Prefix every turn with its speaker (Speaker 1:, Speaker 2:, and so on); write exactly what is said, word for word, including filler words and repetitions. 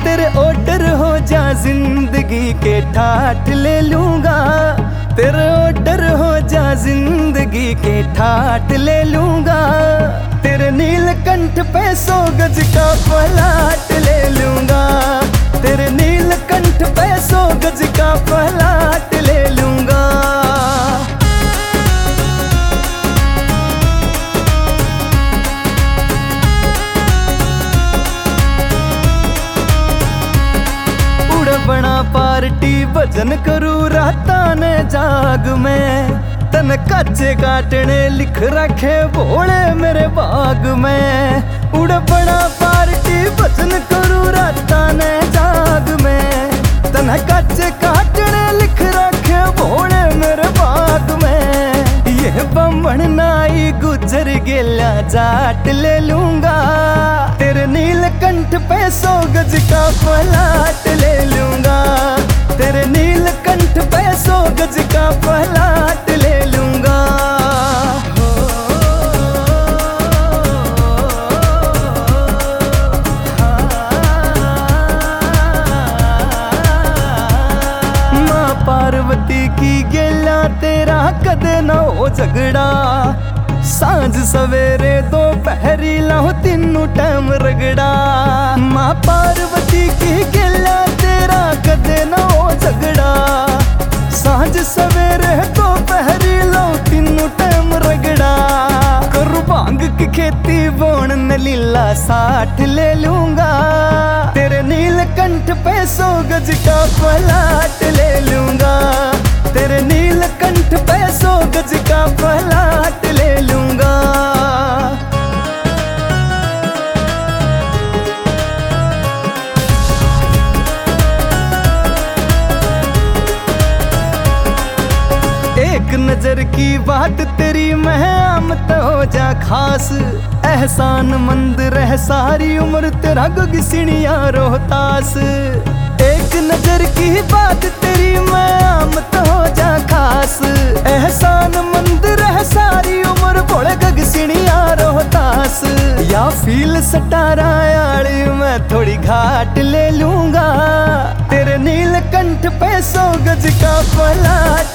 Speaker 1: तेरे ऑर्डर हो जा जिंदगी के ठाठ ले लूंगा। तेरे ऑर्डर हो जा जिंदगी के ठाठ ले लूंगा। तेरे नीलकंठ पे सौ गज का पलाट ले लूंगा। तेरे नीलकंठ पे सौ गज का पलाट ले लूंगा। बना पार्टी भजन करूँ राता ने जाग में। तन कच्चे काटने लिख रखे भोले मेरे बाग में। उड़ बना पार्टी भजन करूँ राता ने जाग में। तन कच्चे काटने लिख रखे भोले मेरे बाग में। ये बम्बन नाई गुजर गेला जाट ले लूंगा। तेरे नीलकंठ पे सौ गज का पलाट ले लूंगा। तेरे नीलकंठ पे सौ गज का पलाट ले लूंगा। माँ पार्वती की गेला तेरा कदे न हो झगड़ा। सांझ सवेरे दोपहरी लाओ तीनों टाइम रगड़ा। माँ पार्वती की गेला तेरा कदे न हो झगड़ा। सांझ सवेरे दोपहरी लाओ तीनों टाइम रगड़ा। करूँ भांग की खेती बोन न लीला साठ ले लूंगा। तेरे नीलकंठ पे सौ गज का पलाट ले लूंगा। तेरे नीलकंठ पे सौ गज का पलाट ले लूंगा। एक नजर की बात तेरी महमत हो जा खास। एहसान मंद रह सारी उम्र तेरा गुगसिनिया रोहतास। एक नजर की बात तेरी महमत हो जा खास। एहसान मंद रह सारी उम्र बोले गगसिनिया रोहतास। या फील सटारा यारी मैं थोड़ी घाट ले लूंगा। तेरे नीलकंठ पे सौ गज का पलाट